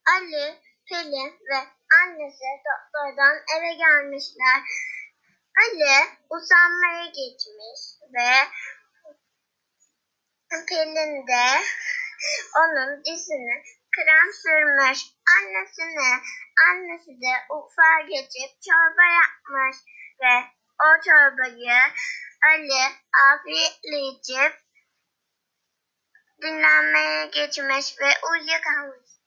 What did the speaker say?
Ali, Pelin ve annesi doktordan eve gelmişler. Ali uzanmaya geçmiş ve Pelin de onun dizine krem sürmüş. Annesi de mutfağa geçip çorba yapmış ve o çorbayı Ali afiyetle içip dinlenmeye geçmiş ve uyuyakalmış.